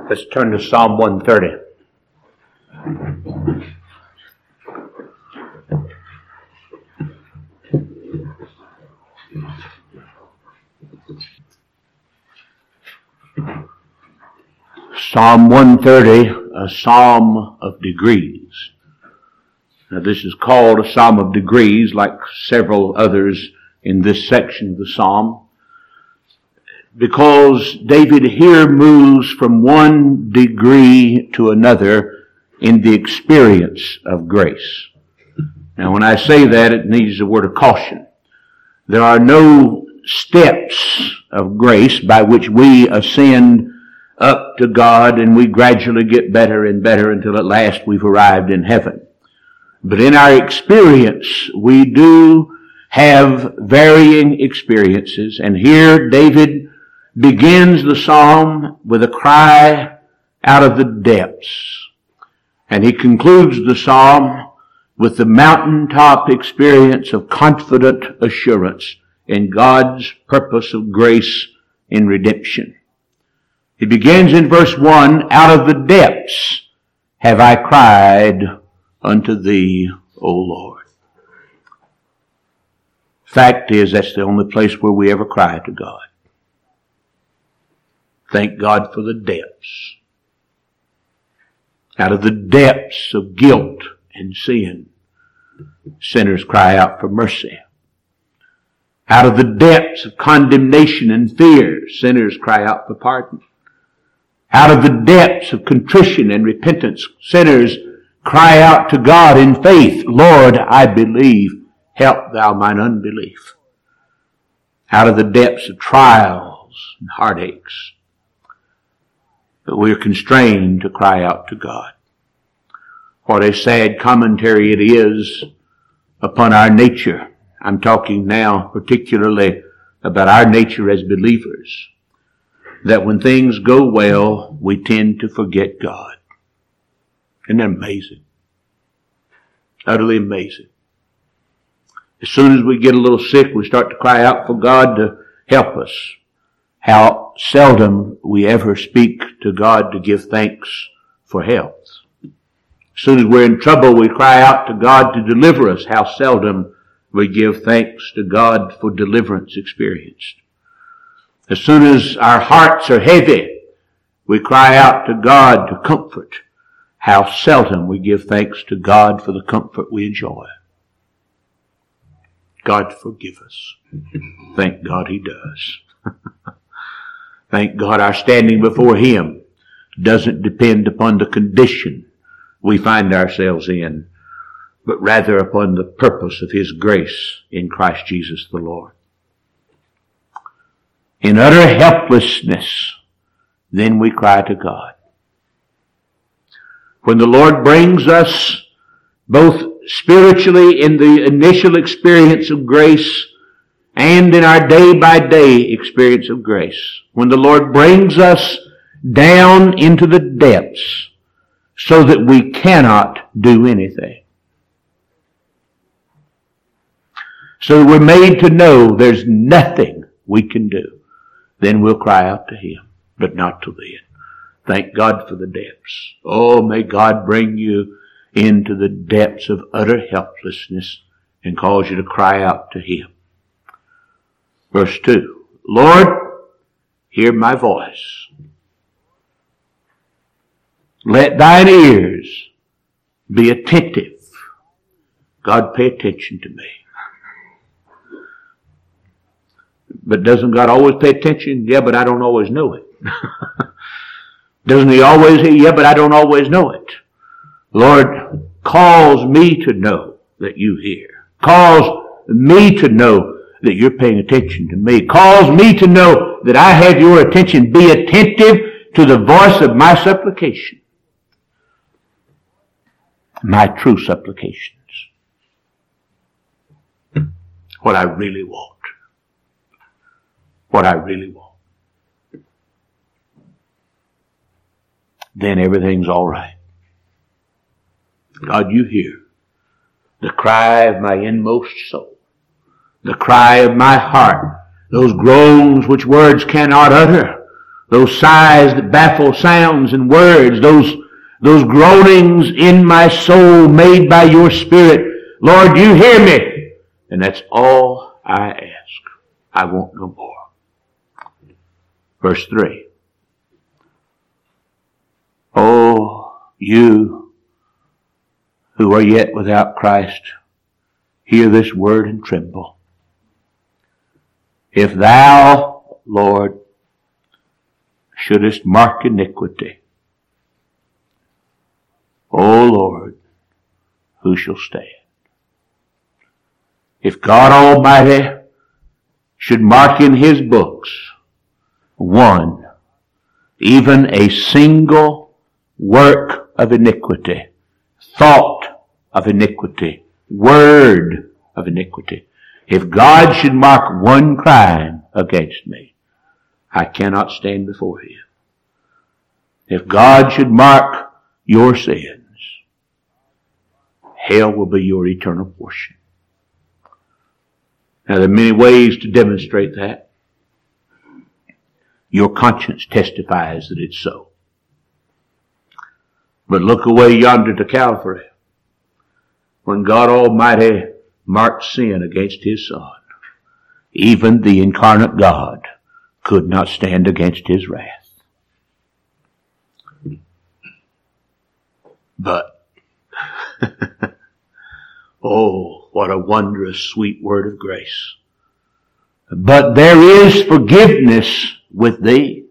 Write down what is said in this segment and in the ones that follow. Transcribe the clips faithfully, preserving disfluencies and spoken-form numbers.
Let's turn to Psalm one thirty. Psalm one thirty, a psalm of degrees. Now this is called a psalm of degrees, like several others in this section of the psalm, because David here moves from one degree to another in the experience of grace. Now when I say that, it needs a word of caution. There are no steps of grace by which we ascend up to God and we gradually get better and better until at last we've arrived in heaven. But in our experience, we do have varying experiences. And here David begins the psalm with a cry out of the depths. And he concludes the psalm with the mountaintop experience of confident assurance in God's purpose of grace in redemption. He begins in verse one, out of the depths have I cried unto thee, O Lord. Fact is, that's the only place where we ever cry to God. Thank God for the depths. Out of the depths of guilt and sin, sinners cry out for mercy. Out of the depths of condemnation and fear, sinners cry out for pardon. Out of the depths of contrition and repentance, sinners cry out to God in faith, Lord, I believe, help thou mine unbelief. Out of the depths of trials and heartaches, but we are constrained to cry out to God. What a sad commentary it is upon our nature. I'm talking now particularly about our nature as believers, that when things go well, we tend to forget God. Isn't that amazing? Utterly amazing. As soon as we get a little sick, we start to cry out for God to help us. How seldom we ever speak to God to give thanks for health. As soon as we're in trouble, we cry out to God to deliver us. How seldom we give thanks to God for deliverance experienced. As soon as our hearts are heavy, we cry out to God to comfort. How seldom we give thanks to God for the comfort we enjoy. God forgive us. Thank God He does. Thank God our standing before Him doesn't depend upon the condition we find ourselves in, but rather upon the purpose of His grace in Christ Jesus the Lord. In utter helplessness, then we cry to God. When the Lord brings us both spiritually in the initial experience of grace and in our day-by-day experience of grace, when the Lord brings us down into the depths so that we cannot do anything, so that we're made to know there's nothing we can do, then we'll cry out to Him, but not till then. Thank God for the depths. Oh, may God bring you into the depths of utter helplessness and cause you to cry out to Him. Verse two, Lord, hear my voice. Let thine ears be attentive. God, pay attention to me. But doesn't God always pay attention? Yeah, but I don't always know it. Doesn't He always hear? Yeah, but I don't always know it. Lord, cause me to know that you hear. Cause me to know that you're paying attention to me. Cause me to know that I have your attention. Be attentive to the voice of my supplication. My true supplications. What I really want. What I really want. Then everything's all right. God, you hear the cry of my inmost soul, the cry of my heart, those groans which words cannot utter, those sighs that baffle sounds and words, those, those groanings in my soul made by your Spirit. Lord, you hear me. And that's all I ask. I want no more. Verse three. Oh, you who are yet without Christ, hear this word and tremble. If thou, Lord, shouldest mark iniquity, O Lord, who shall stand? If God Almighty should mark in His books one, even a single work of iniquity, thought of iniquity, word of iniquity, if God should mark one crime against me, I cannot stand before Him. If God should mark your sins, hell will be your eternal portion. Now, there are many ways to demonstrate that. Your conscience testifies that it's so. But look away yonder to Calvary, when God Almighty marked sin against His Son. Even the incarnate God could not stand against His wrath. But, oh, what a wondrous, sweet word of grace. But there is forgiveness with thee.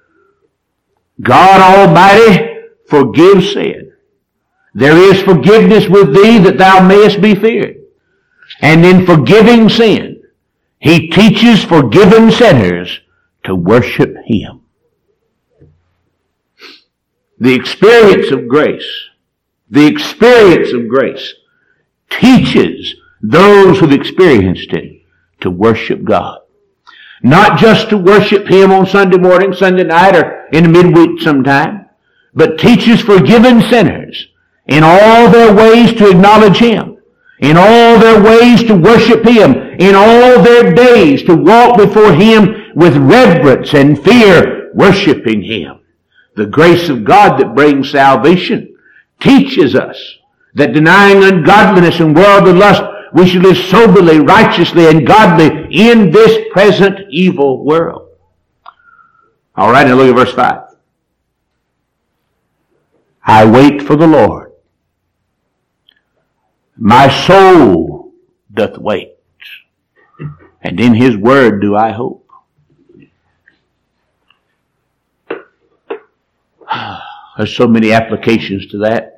God Almighty forgives sin. There is forgiveness with thee that thou mayest be feared. And in forgiving sin, He teaches forgiven sinners to worship Him. The experience of grace, the experience of grace teaches those who've experienced it to worship God. Not just to worship Him on Sunday morning, Sunday night, or in the midweek sometime, but teaches forgiven sinners in all their ways to acknowledge Him, in all their ways to worship Him, in all their days to walk before Him with reverence and fear, worshiping Him. The grace of God that brings salvation teaches us that denying ungodliness and worldly lust, we should live soberly, righteously, and godly in this present evil world. All right, now look at verse five. I wait for the Lord. My soul doth wait, and in His word do I hope. There's so many applications to that.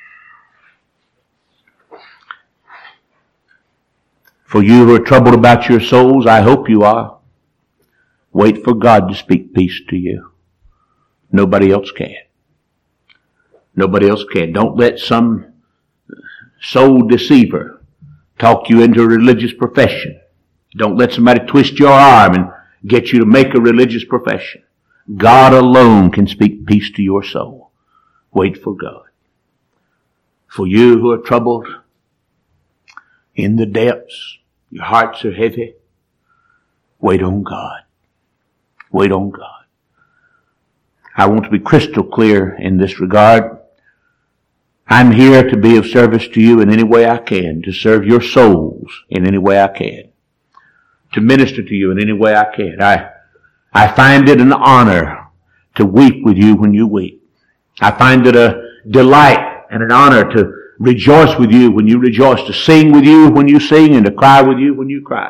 For you who are troubled about your souls, I hope you are. Wait for God to speak peace to you. Nobody else can. Nobody else can. Don't let some soul deceiver talk you into a religious profession. Don't let somebody twist your arm and get you to make a religious profession. God alone can speak peace to your soul. Wait for God. For you who are troubled in the depths, your hearts are heavy, wait on God. Wait on God. I want to be crystal clear in this regard. I'm here to be of service to you in any way I can, to serve your souls in any way I can, to minister to you in any way I can. I, I find it an honor to weep with you when you weep. I find it a delight and an honor to rejoice with you when you rejoice, to sing with you when you sing, and to cry with you when you cry.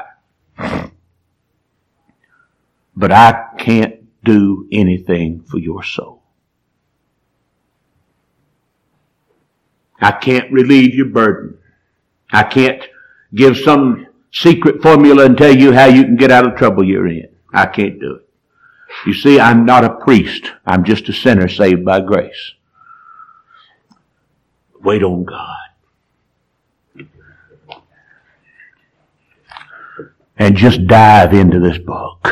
But I can't do anything for your soul. I can't relieve your burden. I can't give some secret formula and tell you how you can get out of trouble you're in. I can't do it. You see, I'm not a priest. I'm just a sinner saved by grace. Wait on God. And just dive into this book.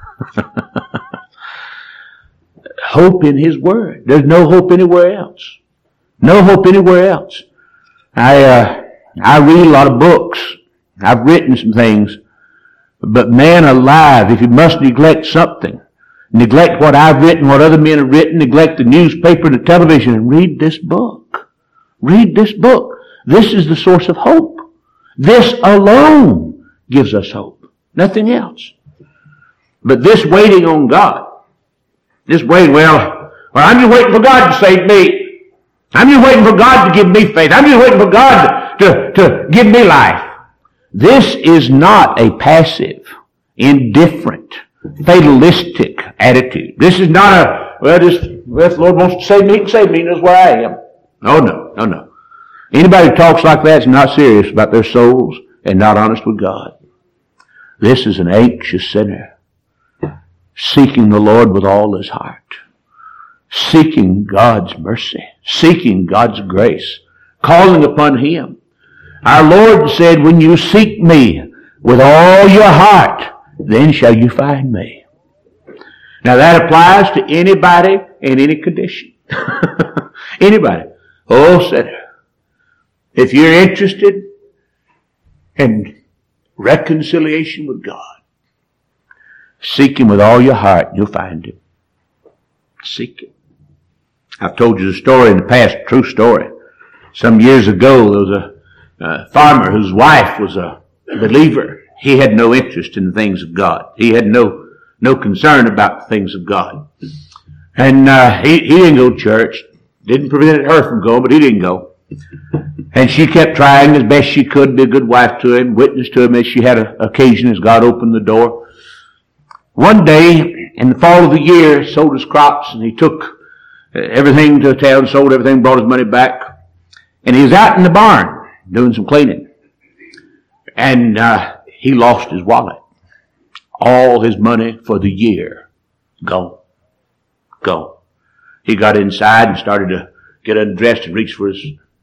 Hope in His Word. There's no hope anywhere else. No hope anywhere else. I, uh, I read a lot of books. I've written some things. But man alive, if you must neglect something, Neglect what I've written, what other men have written. Neglect the newspaper, the television, and read this book. Read this book. This is the source of hope. This alone gives us hope. Nothing else. But this waiting on God, this waiting, well, well, I'm just waiting for God to save me. I'm just waiting for God to give me faith. I'm just waiting for God to, to give me life. This is not a passive, indifferent, fatalistic attitude. This is not a, well, just, well, if the Lord wants to save me, He can save me, and that's where I am. Oh, no, no, no. Anybody who talks like that is not serious about their souls and not honest with God. This is an anxious sinner seeking the Lord with all his heart, seeking God's mercy, seeking God's grace, calling upon Him. Our Lord said, when you seek me with all your heart, then shall you find me. Now that applies to anybody in any condition. Anybody. Oh, sinner. If you're interested in reconciliation with God, seek Him with all your heart, and you'll find Him. Seek Him. I've told you the story in the past, true story. Some years ago, there was a uh, farmer whose wife was a believer. He had no interest in the things of God. He had no no concern about the things of God. And uh, he, he didn't go to church. Didn't prevent her from going, but he didn't go. And she kept trying as best she could to be a good wife to him, witness to him as she had an occasion as God opened the door. One day, in the fall of the year, sold his crops, and he took everything to town, sold everything, brought his money back. And he was out in the barn doing some cleaning. And uh, he lost his wallet. All his money for the year. Gone. Gone. He got inside and started to get undressed and reach for his...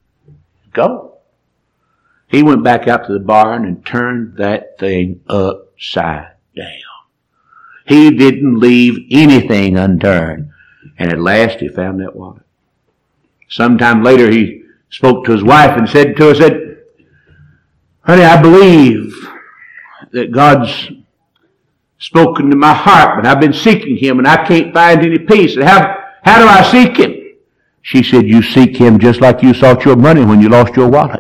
Go. He went back out to the barn and turned that thing upside down. He didn't leave anything unturned. And at last he found that wallet. Sometime later he spoke to his wife and said to her, said, honey, I believe that God's spoken to my heart, but I've been seeking Him and I can't find any peace. And how, how do I seek Him? She said, you seek Him just like you sought your money when you lost your wallet.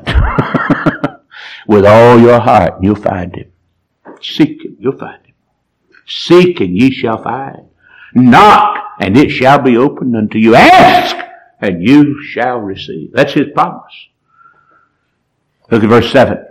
With all your heart, you'll find Him. Seek Him, you'll find Him. Seek and ye shall find. Knock and it shall be opened unto you. Ask and you shall receive. That's His promise. Look at verse seven.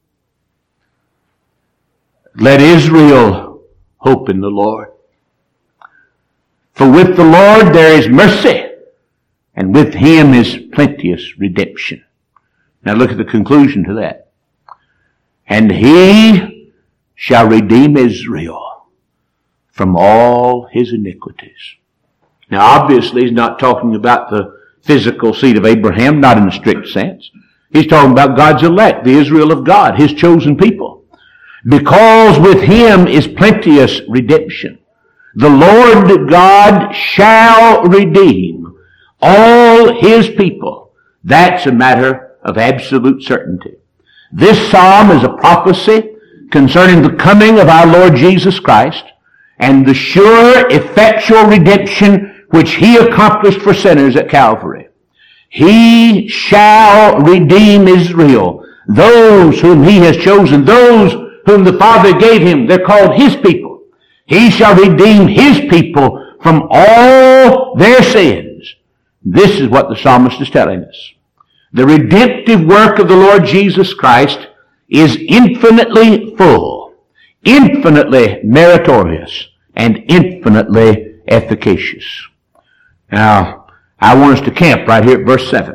Let Israel hope in the Lord. For with the Lord there is mercy, and with Him is plenteous redemption. Now look at the conclusion to that. And He shall redeem Israel from all his iniquities. Now obviously He's not talking about the physical seed of Abraham, not in a strict sense. He's talking about God's elect, the Israel of God, His chosen people. Because with Him is plenteous redemption. The Lord God shall redeem all His people. That's a matter of absolute certainty. This psalm is a prophecy concerning the coming of our Lord Jesus Christ and the sure, effectual redemption which He accomplished for sinners at Calvary. He shall redeem Israel, those whom He has chosen, those whom the Father gave Him. They're called His people. He shall redeem His people from all their sins. This is what the psalmist is telling us. The redemptive work of the Lord Jesus Christ is infinitely full, infinitely meritorious, and infinitely efficacious. Now, I want us to camp right here at verse seven.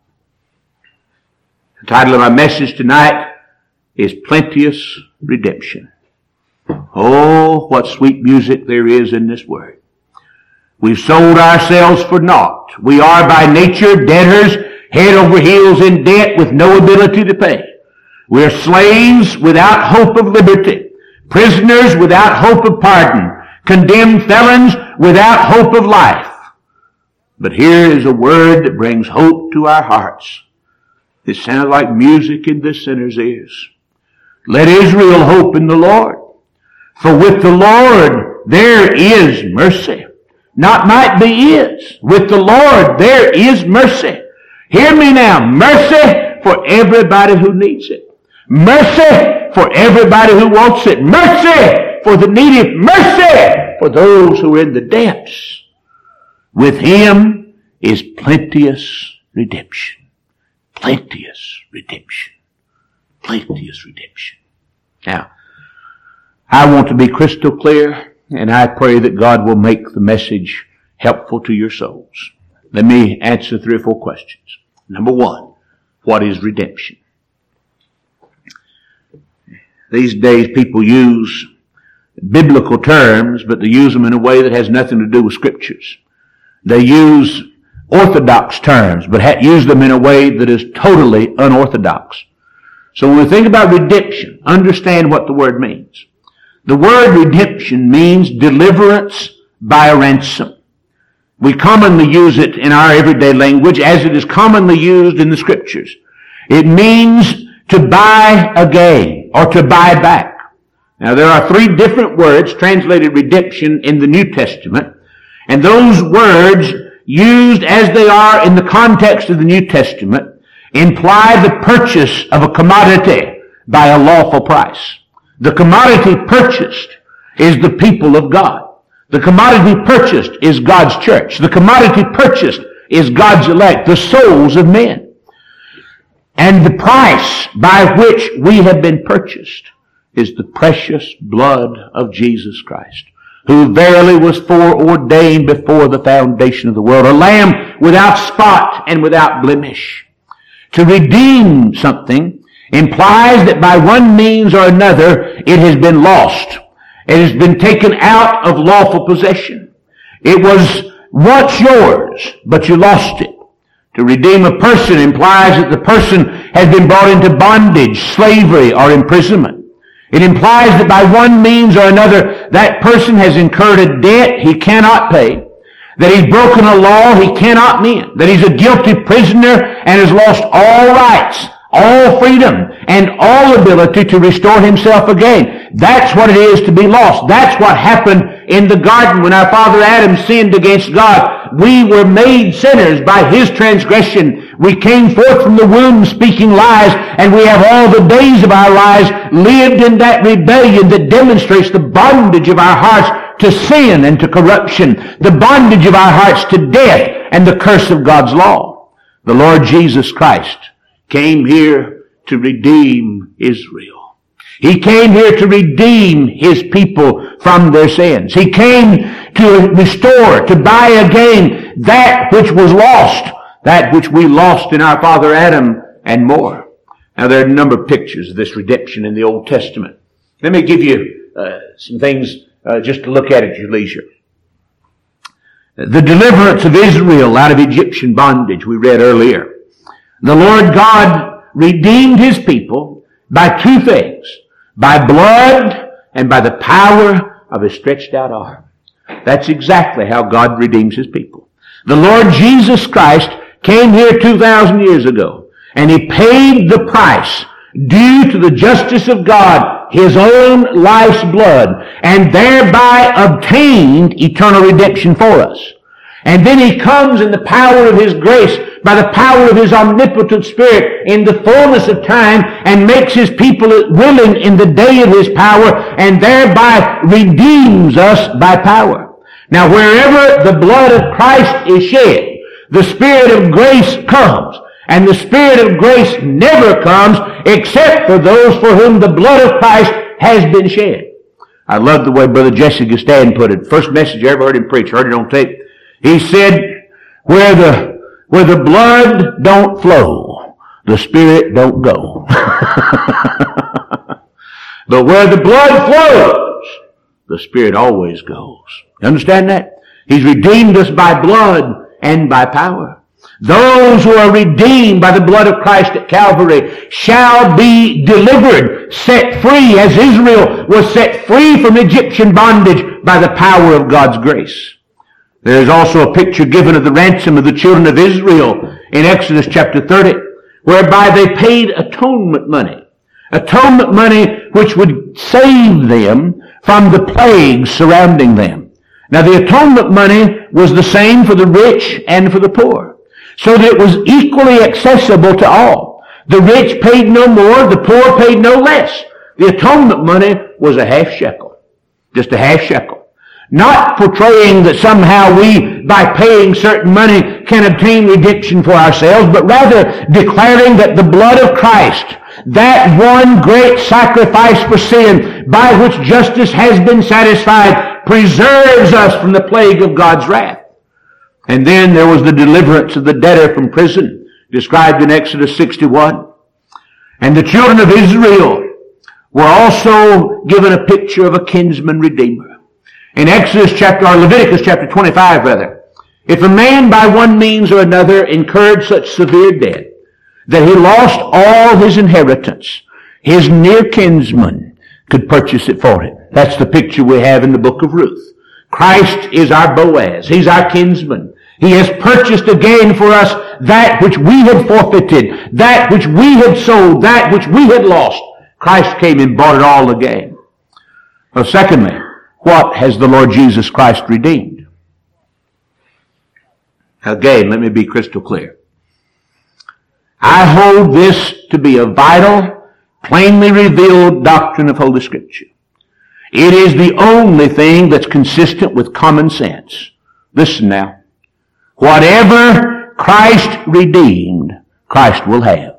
The title of my message tonight is Plenteous Redemption. Oh, what sweet music there is in this word. We've sold ourselves for naught. We are by nature debtors, head over heels in debt with no ability to pay. We're slaves without hope of liberty, prisoners without hope of pardon, condemned felons without hope of life. But here is a word that brings hope to our hearts. It sounds like music in this sinner's ears. Let Israel hope in the Lord. For with the Lord there is mercy. Not might be, is. With the Lord there is mercy. Hear me now. Mercy for everybody who needs it. Mercy for everybody who wants it. Mercy for the needy. Mercy for those who are in the depths. With Him is plenteous redemption. Plenteous redemption. Plenteous redemption. Now, I want to be crystal clear, and I pray that God will make the message helpful to your souls. Let me answer three or four questions. Number one, what is redemption? These days people use biblical terms, but they use them in a way that has nothing to do with scriptures. They use orthodox terms, but ha- use them in a way that is totally unorthodox. So when we think about redemption, understand what the word means. The word redemption means deliverance by a ransom. We commonly use it in our everyday language as it is commonly used in the scriptures. It means to buy again or to buy back. Now there are three different words translated redemption in the New Testament, and those words used as they are in the context of the New Testament imply the purchase of a commodity by a lawful price. The commodity purchased is the people of God. The commodity purchased is God's church. The commodity purchased is God's elect, the souls of men. And the price by which we have been purchased is the precious blood of Jesus Christ, who verily was foreordained before the foundation of the world, a lamb without spot and without blemish. To redeem something implies that by one means or another it has been lost. It has been taken out of lawful possession. It was once yours, but you lost it. To redeem a person implies that the person has been brought into bondage, slavery, or imprisonment. It implies that by one means or another that person has incurred a debt he cannot pay, that he's broken a law he cannot mend, that he's a guilty prisoner and has lost all rights, all freedom, and all ability to restore himself again. That's what it is to be lost. That's what happened in the garden when our father Adam sinned against God. We were made sinners by his transgression. We came forth from the womb speaking lies, and we have all the days of our lives lived in that rebellion that demonstrates the bondage of our hearts to sin and to corruption, the bondage of our hearts to death and the curse of God's law. The Lord Jesus Christ came here to redeem Israel. He came here to redeem His people from their sins. He came to restore, to buy again that which was lost, that which we lost in our father Adam and more. Now there are a number of pictures of this redemption in the Old Testament. Let me give you uh, some things uh, just to look at at your leisure. The deliverance of Israel out of Egyptian bondage we read earlier. The Lord God redeemed His people by two things, by blood and by the power of His stretched out arm. That's exactly how God redeems His people. The Lord Jesus Christ came here two thousand years ago, and He paid the price due to the justice of God, His own life's blood, and thereby obtained eternal redemption for us. And then He comes in the power of His grace, by the power of His omnipotent Spirit, in the fullness of time, and makes His people willing in the day of His power, and thereby redeems us by power. Now, wherever the blood of Christ is shed, the Spirit of grace comes. And the Spirit of grace never comes except for those for whom the blood of Christ has been shed. I love the way Brother Jesse Gastan put it. First message I ever heard him preach. Heard it on tape. He said, where the Where the blood don't flow, the Spirit don't go. But where the blood flows, the Spirit always goes. You understand that? He's redeemed us by blood and by power. Those who are redeemed by the blood of Christ at Calvary shall be delivered, set free, as Israel was set free from Egyptian bondage by the power of God's grace. There is also a picture given of the ransom of the children of Israel in Exodus chapter thirty, whereby they paid atonement money. Atonement money which would save them from the plagues surrounding them. Now the atonement money was the same for the rich and for the poor, so that it was equally accessible to all. The rich paid no more, the poor paid no less. The atonement money was a half shekel, just a half shekel. Not portraying that somehow we, by paying certain money, can obtain redemption for ourselves, but rather declaring that the blood of Christ, that one great sacrifice for sin by which justice has been satisfied, preserves us from the plague of God's wrath. And then there was the deliverance of the debtor from prison, described in Exodus sixty-one. And the children of Israel were also given a picture of a kinsman redeemer. In Exodus chapter, or Leviticus chapter twenty-five rather, if a man by one means or another incurred such severe debt that he lost all his inheritance, his near kinsman could purchase it for him. That's the picture we have in the book of Ruth. Christ is our Boaz. He's our kinsman. He has purchased again for us that which we had forfeited, that which we had sold, that which we had lost. Christ came and bought it all again. Well, secondly, what has the Lord Jesus Christ redeemed? Again, let me be crystal clear. I hold this to be a vital, plainly revealed doctrine of Holy Scripture. It is the only thing that's consistent with common sense. Listen now. Whatever Christ redeemed, Christ will have.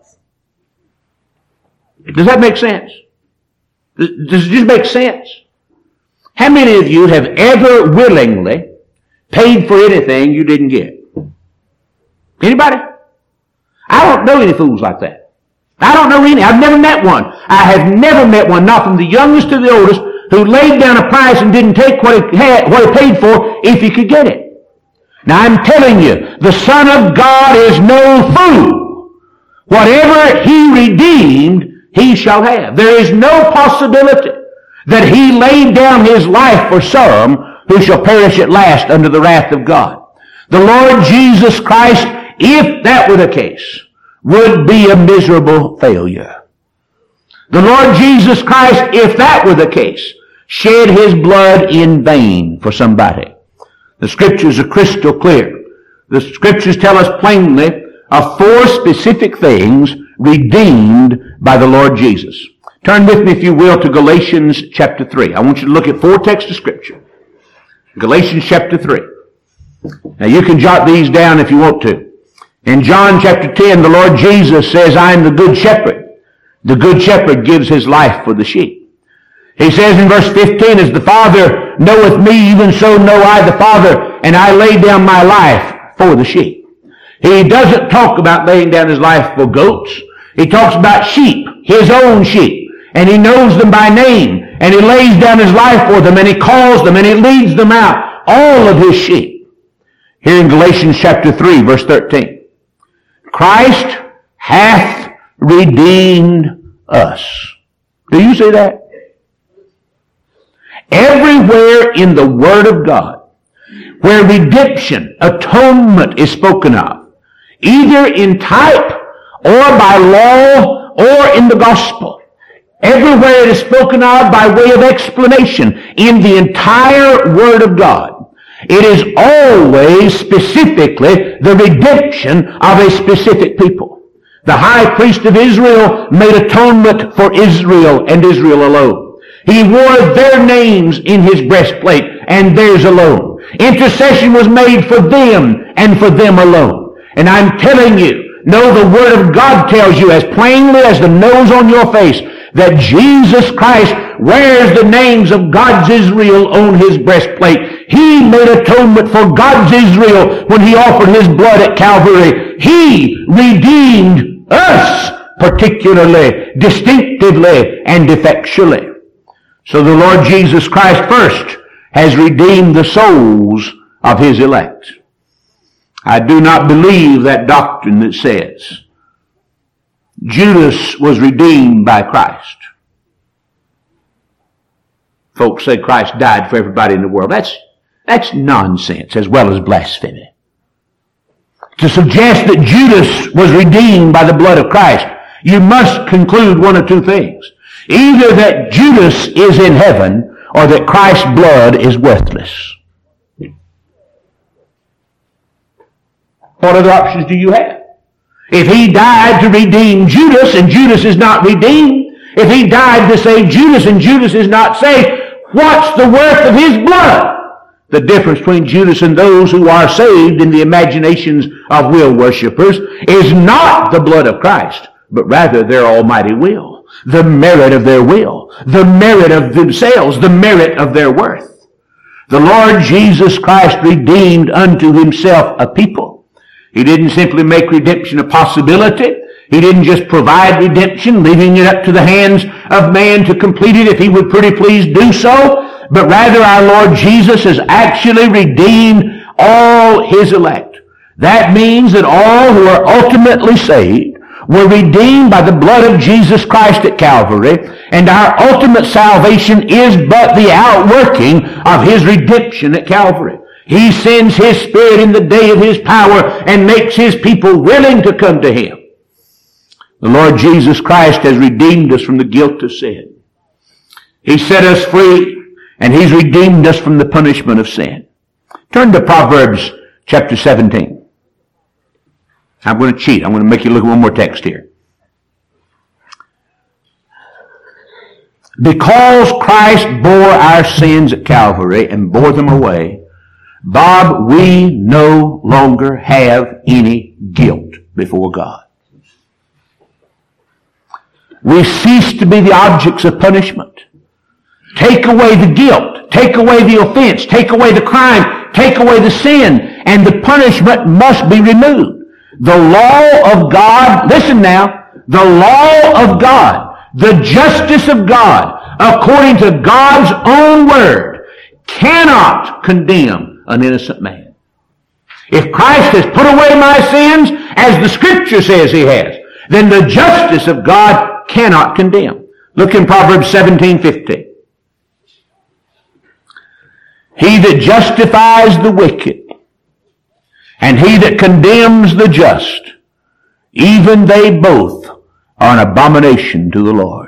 Does that make sense? Does it just make sense? How many of you have ever willingly paid for anything you didn't get? Anybody? I don't know any fools like that. I don't know any. I've never met one. I have never met one, not from the youngest to the oldest, who laid down a price and didn't take what he had, what he paid for if he could get it. Now I'm telling you, the Son of God is no fool. Whatever he redeemed, he shall have. There is no possibility that he laid down his life for some who shall perish at last under the wrath of God. The Lord Jesus Christ, if that were the case, would be a miserable failure. The Lord Jesus Christ, if that were the case, shed his blood in vain for somebody. The Scriptures are crystal clear. The Scriptures tell us plainly of four specific things redeemed by the Lord Jesus. Turn with me, if you will, to Galatians chapter three. I want you to look at four texts of Scripture. Galatians chapter three. Now you can jot these down if you want to. In John chapter ten, the Lord Jesus says, I am the good shepherd. The good shepherd gives his life for the sheep. He says in verse fifteen, as the Father knoweth me, even so know I the Father, and I lay down my life for the sheep. He doesn't talk about laying down his life for goats. He talks about sheep, his own sheep. And he knows them by name, and he lays down his life for them, and he calls them, and he leads them out, all of his sheep. Here in Galatians chapter three, verse thirteen. Christ hath redeemed us. Do you see that? Everywhere in the Word of God, where redemption, atonement is spoken of, either in type or by law or in the gospel, everywhere it is spoken of by way of explanation in the entire Word of God, it is always specifically the redemption of a specific people. The high priest of Israel made atonement for Israel and Israel alone. He wore their names in his breastplate and theirs alone. Intercession was made for them and for them alone. And I'm telling you, no, the Word of God tells you as plainly as the nose on your face that Jesus Christ wears the names of God's Israel on his breastplate. He made atonement for God's Israel when he offered his blood at Calvary. He redeemed us particularly, distinctively, and effectually. So the Lord Jesus Christ first has redeemed the souls of his elect. I do not believe that doctrine that says Judas was redeemed by Christ. Folks say Christ died for everybody in the world. That's, that's nonsense as well as blasphemy. To suggest that Judas was redeemed by the blood of Christ, you must conclude one of two things. Either that Judas is in heaven, or that Christ's blood is worthless. What other options do you have? If he died to redeem Judas and Judas is not redeemed, if he died to save Judas and Judas is not saved, what's the worth of his blood? The difference between Judas and those who are saved in the imaginations of will worshippers is not the blood of Christ, but rather their almighty will, the merit of their will, the merit of themselves, the merit of their worth. The Lord Jesus Christ redeemed unto himself a people. He didn't simply make redemption a possibility. He didn't just provide redemption, leaving it up to the hands of man to complete it if he would pretty please do so. But rather our Lord Jesus has actually redeemed all his elect. That means that all who are ultimately saved were redeemed by the blood of Jesus Christ at Calvary, and our ultimate salvation is but the outworking of his redemption at Calvary. He sends his Spirit in the day of his power and makes his people willing to come to him. The Lord Jesus Christ has redeemed us from the guilt of sin. He set us free, and he's redeemed us from the punishment of sin. Turn to Proverbs chapter seventeen. I'm going to cheat. I'm going to make you look at one more text here. Because Christ bore our sins at Calvary and bore them away, Bob, we no longer have any guilt before God. We cease to be the objects of punishment. Take away the guilt. Take away the offense. Take away the crime. Take away the sin. And the punishment must be removed. The law of God, listen now, the law of God, the justice of God, according to God's own word, cannot condemn an innocent man. If Christ has put away my sins, as the Scripture says he has, then the justice of God cannot condemn. Look in Proverbs seventeen fifteen. He that justifies the wicked, and he that condemns the just, even they both are an abomination to the Lord.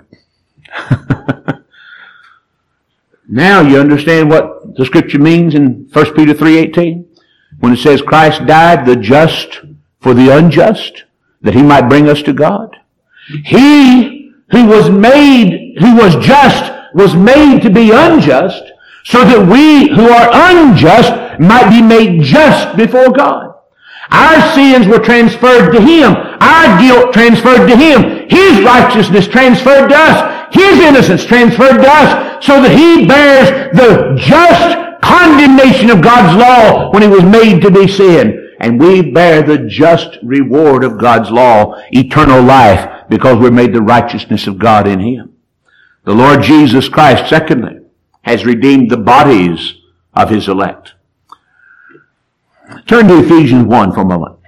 Now you understand what the Scripture means in First Peter three eighteen? When it says Christ died, the just for the unjust, that he might bring us to God. He who was made, who was just, was made to be unjust, so that we who are unjust might be made just before God. Our sins were transferred to him. Our guilt transferred to him. His righteousness transferred to us. His innocence transferred to us, so that he bears the just condemnation of God's law when he was made to be sin. And we bear the just reward of God's law, eternal life, because we're made the righteousness of God in him. The Lord Jesus Christ, secondly, has redeemed the bodies of his elect. Turn to Ephesians one for a moment.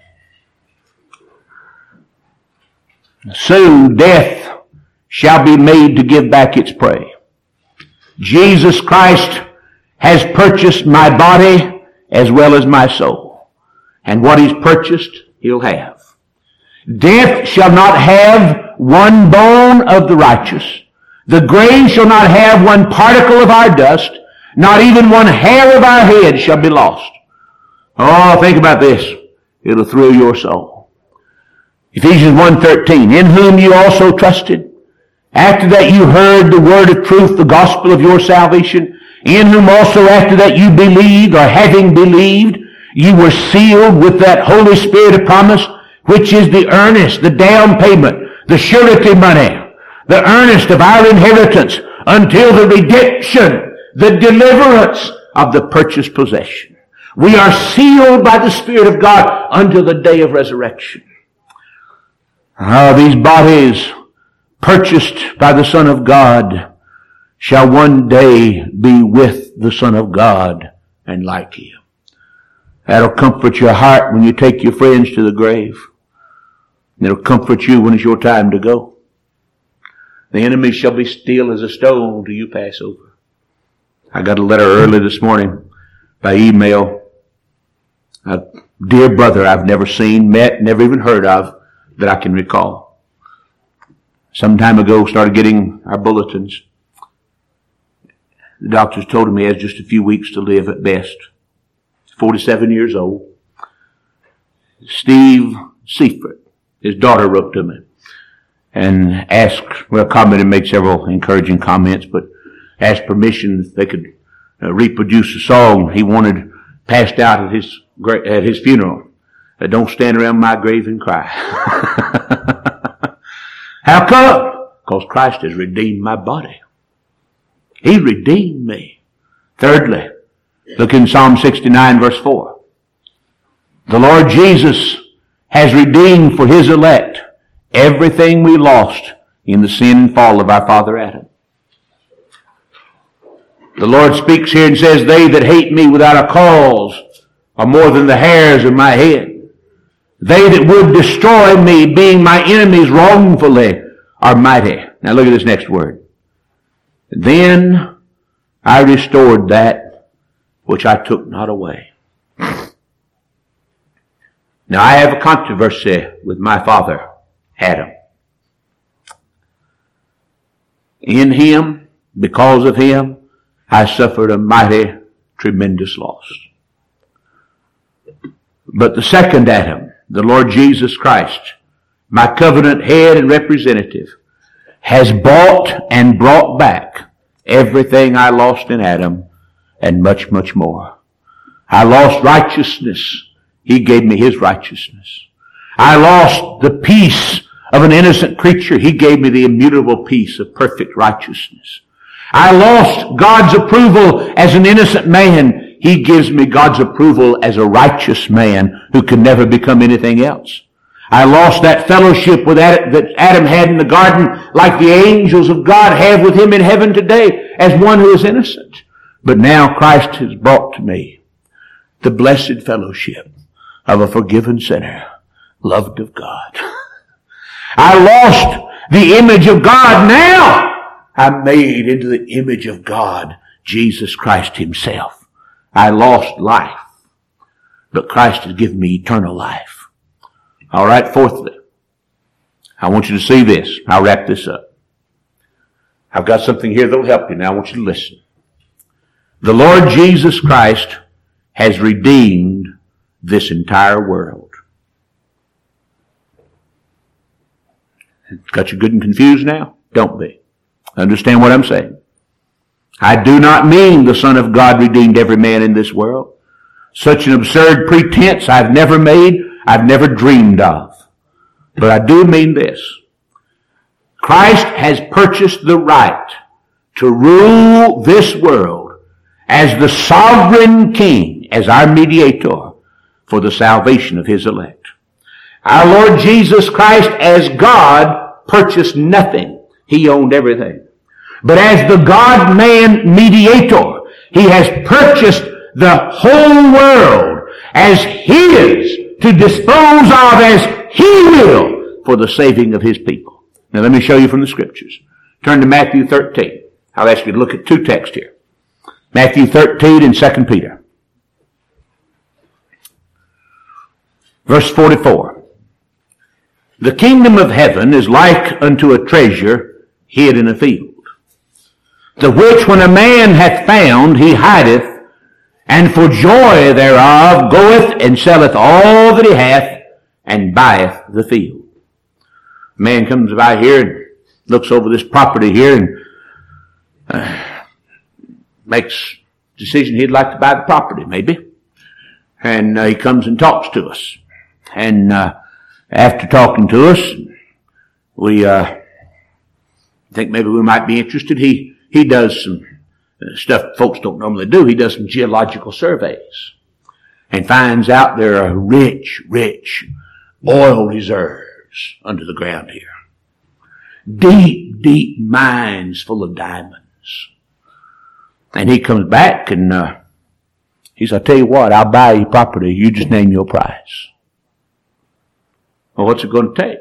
Soon death shall be made to give back its prey. Jesus Christ has purchased my body as well as my soul. And what he's purchased, he'll have. Death shall not have one bone of the righteous. The grave shall not have one particle of our dust. Not even one hair of our head shall be lost. Oh, think about this. It'll thrill your soul. Ephesians one thirteen, in whom you also trusted, after that you heard the word of truth, the gospel of your salvation, in whom also after that you believed, or having believed, you were sealed with that Holy Spirit of promise, which is the earnest, the down payment, the surety money, the earnest of our inheritance, until the redemption, the deliverance of the purchased possession. We are sealed by the Spirit of God until the day of resurrection. Ah, these bodies purchased by the Son of God shall one day be with the Son of God and like him. That'll comfort your heart when you take your friends to the grave. It'll comfort you when it's your time to go. The enemy shall be still as a stone till you pass over. I got a letter early this morning by email. A dear brother I've never seen, met, never even heard of, that I can recall. Some time ago started getting our bulletins. The doctors told him he has just a few weeks to live at best. forty-seven years old. Steve Seifert, his daughter, wrote to me and asked, well, commented, made several encouraging comments, but asked permission if they could uh, reproduce a song he wanted passed out at his at his funeral. Uh, Don't stand around my grave and cry. How come? Because Christ has redeemed my body. He redeemed me. Thirdly, look in Psalm sixty-nine verse four. The Lord Jesus has redeemed for His elect everything we lost in the sin and fall of our father Adam. The Lord speaks here and says, they that hate me without a cause are more than the hairs of my head. They that would destroy me, being my enemies wrongfully, are mighty. Now look at this next word. Then I restored that which I took not away. Now I have a controversy with my father, Adam. In him, because of him, I suffered a mighty, tremendous loss. But the second Adam, the Lord Jesus Christ, my covenant head and representative, has bought and brought back everything I lost in Adam and much, much more. I lost righteousness. He gave me His righteousness. I lost the peace of an innocent creature. He gave me the immutable peace of perfect righteousness. I lost God's approval as an innocent man. He gives me God's approval as a righteous man who can never become anything else. I lost that fellowship with Adam, that Adam had in the garden, like the angels of God have with Him in heaven today, as one who is innocent. But now Christ has brought to me the blessed fellowship of a forgiven sinner, loved of God. I lost the image of God. Now I'm made into the image of God, Jesus Christ Himself. I lost life, but Christ has given me eternal life. All right, fourthly, I want you to see this. I'll wrap this up. I've got something here that will help you. Now I want you to listen. The Lord Jesus Christ has redeemed this entire world. Got you good and confused now? Don't be. Understand what I'm saying. I do not mean the Son of God redeemed every man in this world. Such an absurd pretense I've never made, I've never dreamed of. But I do mean this. Christ has purchased the right to rule this world as the sovereign King, as our mediator for the salvation of His elect. Our Lord Jesus Christ, as God, purchased nothing. He owned everything. But as the God-man mediator, He has purchased the whole world as His to dispose of as He will for the saving of His people. Now let me show you from the Scriptures. Turn to Matthew thirteen. I'll ask you to look at two texts here. Matthew thirteen and Second Peter. Verse forty-four. The kingdom of heaven is like unto a treasure hid in a field, the which when a man hath found, he hideth, and for joy thereof goeth and selleth all that he hath, and buyeth the field. A man comes by here and looks over this property here and uh, makes a decision he'd like to buy the property, maybe. And uh, he comes and talks to us. And uh, after talking to us, we uh, think maybe we might be interested. He he does some uh, stuff folks don't normally do. He does some geological surveys and finds out there are rich, rich oil reserves under the ground here. Deep, deep mines full of diamonds. And he comes back and uh, he says, I'll tell you what, I'll buy your property. You just name your price. Well, what's it going to take?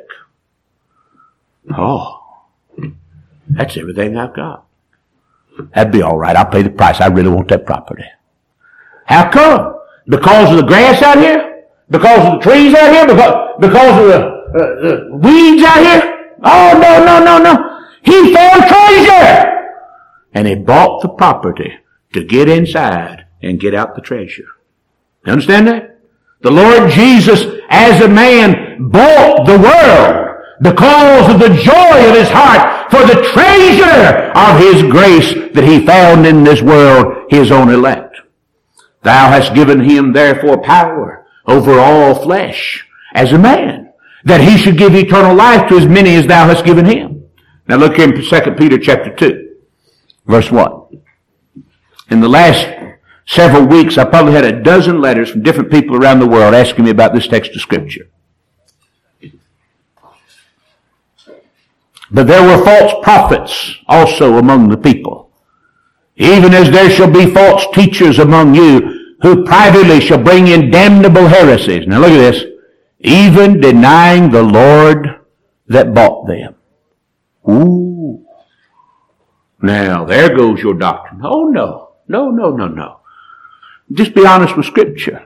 Oh, that's everything I've got. That'd be all right. I'll pay the price. I really want that property. How come? Because of the grass out here? Because of the trees out here? Because, because of the, uh, the weeds out here? Oh, no, no, no, no. He found treasure. And he bought the property to get inside and get out the treasure. You understand that? The Lord Jesus, as a man, bought the world because of the joy of his heart for the treasure of his grace that he found in this world, his own elect. Thou hast given him therefore power over all flesh as a man, that he should give eternal life to as many as thou hast given him. Now look here in Second Peter chapter two, verse one. In the last several weeks, I probably had a dozen letters from different people around the world asking me about this text of Scripture. But there were false prophets also among the people, even as there shall be false teachers among you, who privately shall bring in damnable heresies. Now look at this. Even denying the Lord that bought them. Ooh. Now, there goes your doctrine. Oh, no. No, no, no, no. Just be honest with Scripture.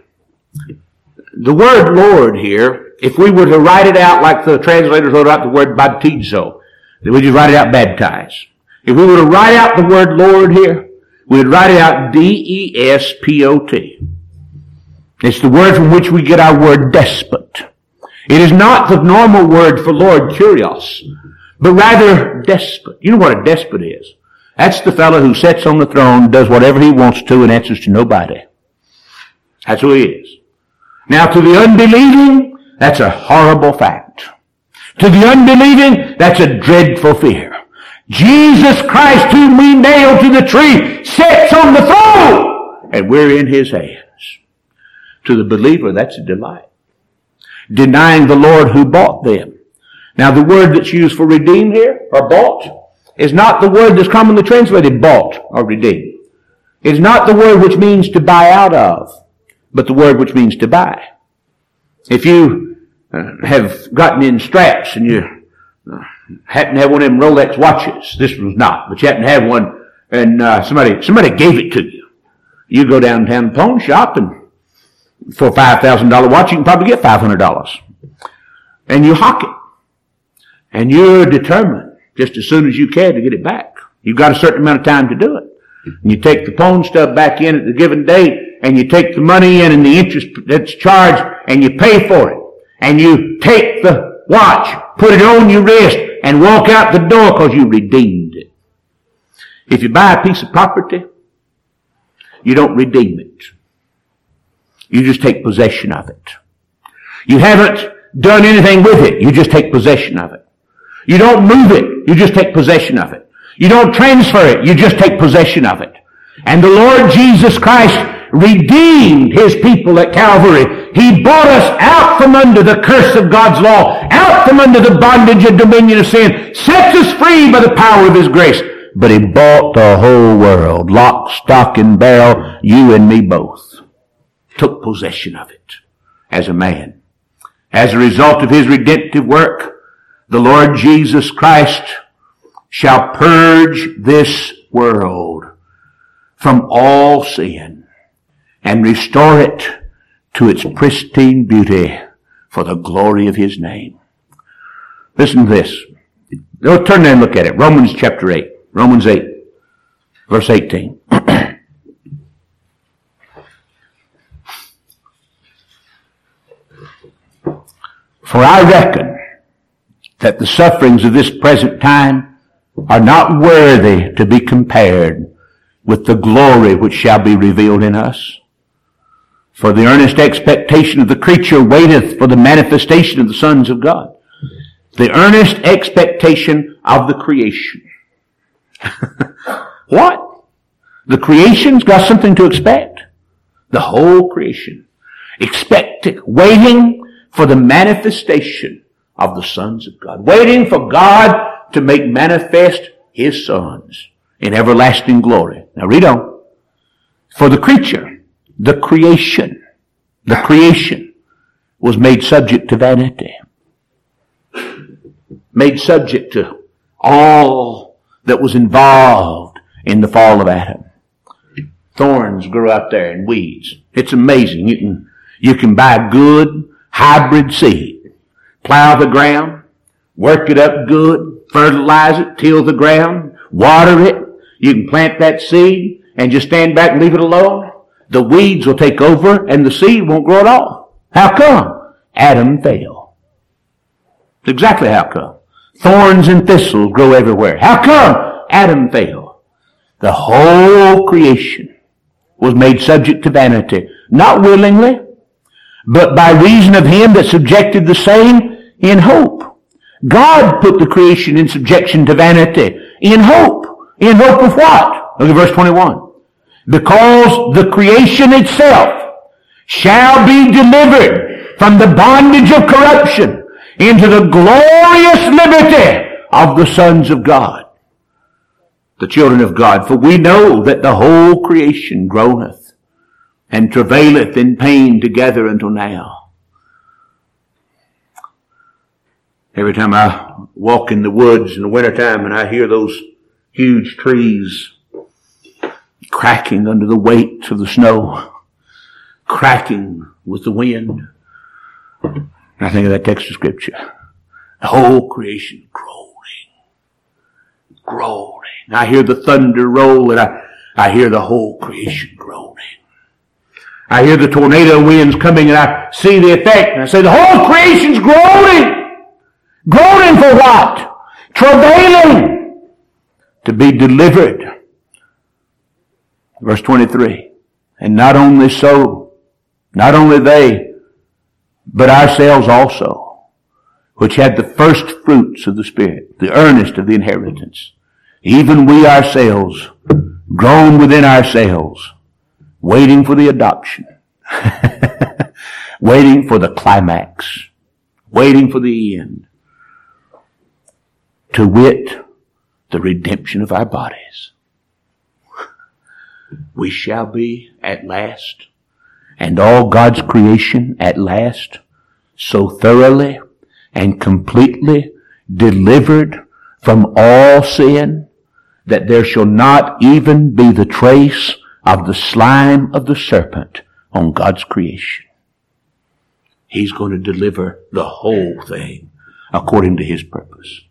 The word Lord here, if we were to write it out like the translators wrote out the word baptizo, then we just write it out baptize. If we were to write out the word Lord here, we'd write it out D E S P O T. It's the word from which we get our word despot. It is not the normal word for Lord, kurios, but rather despot. You know what a despot is? That's the fellow who sits on the throne, does whatever he wants to, and answers to nobody. That's who he is. Now, to the unbelieving, that's a horrible fact. To the unbelieving, that's a dreadful fear. Jesus Christ, whom we nailed to the tree, sits on the throne, and we're in his hands. To the believer, that's a delight. Denying the Lord who bought them. Now, the word that's used for redeemed here, or bought, is not the word that's commonly translated bought or redeemed. It's not the word which means to buy out of, but the word which means to buy. If you uh, have gotten in straps and you uh, happen to have one of them Rolex watches, this one's not, but you happen to have one, and uh, somebody somebody gave it to you. You go downtown the pawn shop, and for a five thousand dollars watch, you can probably get five hundred dollars. And you hock it. And you're determined, just as soon as you can, to get it back. You've got a certain amount of time to do it. And you take the pawn stuff back in at the given date, and you take the money in and the interest that's charged, and you pay for it. And you take the watch, put it on your wrist, and walk out the door because you redeemed it. If you buy a piece of property, you don't redeem it. You just take possession of it. You haven't done anything with it. You just take possession of it. You don't move it. You just take possession of it. You don't transfer it. You just take possession of it. And the Lord Jesus Christ redeemed his people at Calvary. He bought us out from under the curse of God's law, out from under the bondage and dominion of sin, sets us free by the power of his grace. But he bought the whole world, lock, stock, and barrel, you and me both. Took possession of it as a man. As a result of his redemptive work, the Lord Jesus Christ shall purge this world from all sin and restore it to its pristine beauty for the glory of his name. Listen to this. Go turn there and look at it. Romans chapter eight. Romans eight, verse eighteen. For I reckon that the sufferings of this present time are not worthy to be compared with the glory which shall be revealed in us. For the earnest expectation of the creature waiteth for the manifestation of the sons of God. The earnest expectation of the creation. What? The creation's got something to expect. The whole creation. Expecting, waiting for the manifestation of the sons of God. Waiting for God to make manifest his sons in everlasting glory. Now read on. For the creature, the creation, the creation was made subject to vanity. Made subject to all that was involved in the fall of Adam. Thorns grow out there and weeds. It's amazing. You can, you can buy good hybrid seed. Plow the ground, work it up good, fertilize it, till the ground, water it. You can plant that seed and just stand back and leave it alone. The weeds will take over and the seed won't grow at all. How come? Adam fell. That's exactly how come. Thorns and thistles grow everywhere. How come? Adam fell. The whole creation was made subject to vanity. Not willingly, but by reason of him that subjected the same in hope. God put the creation in subjection to vanity. In hope. In hope of what? Look at verse twenty-one. Because the creation itself shall be delivered from the bondage of corruption into the glorious liberty of the sons of God, the children of God. For we know that the whole creation groaneth and travaileth in pain together until now. Every time I walk in the woods in the wintertime and I hear those huge trees cracking under the weight of the snow, cracking with the wind, and I think of that text of Scripture. The whole creation groaning, groaning. I hear the thunder roll and I, I hear the whole creation groaning. I hear the tornado winds coming and I see the effect and I say the whole creation's groaning. Groaning for what? Travailing to be delivered. Verse twenty-three. And not only so, not only they, but ourselves also, which had the first fruits of the Spirit, the earnest of the inheritance, even we ourselves, groan within ourselves, waiting for the adoption, waiting for the climax, waiting for the end, to wit, the redemption of our bodies. We shall be at last, and all God's creation at last, so thoroughly and completely delivered from all sin that there shall not even be the trace of the slime of the serpent on God's creation. He's going to deliver the whole thing according to His purpose.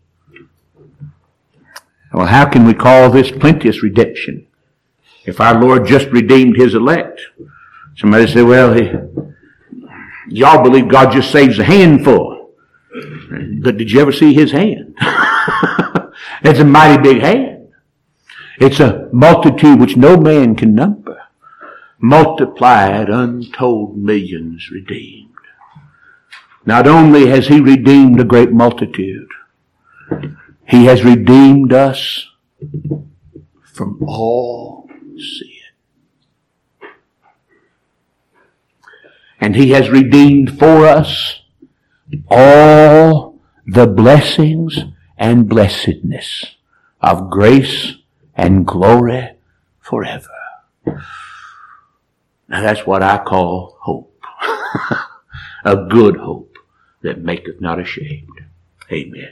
Well, how can we call this plenteous redemption if our Lord just redeemed His elect? Somebody say, well, he, y'all believe God just saves a handful. But did you ever see His hand? It's a mighty big hand. It's a multitude which no man can number. Multiplied, untold millions redeemed. Not only has He redeemed a great multitude, He has redeemed us from all sin. And He has redeemed for us all the blessings and blessedness of grace and glory forever. Now that's what I call hope. A good hope that maketh not ashamed. Amen.